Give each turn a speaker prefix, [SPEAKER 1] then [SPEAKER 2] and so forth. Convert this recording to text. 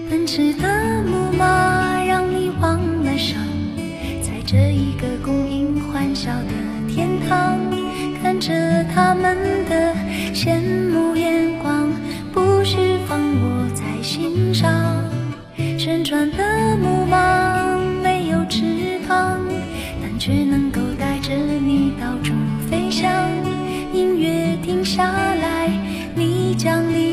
[SPEAKER 1] 奔驰的木马让你忘了伤，在这一个供应欢笑的天堂，看着他们的羡慕眼光，不需放我在心上。旋转的木马没有翅膀，但却能够带着你到处飞翔。音乐停下来，你将离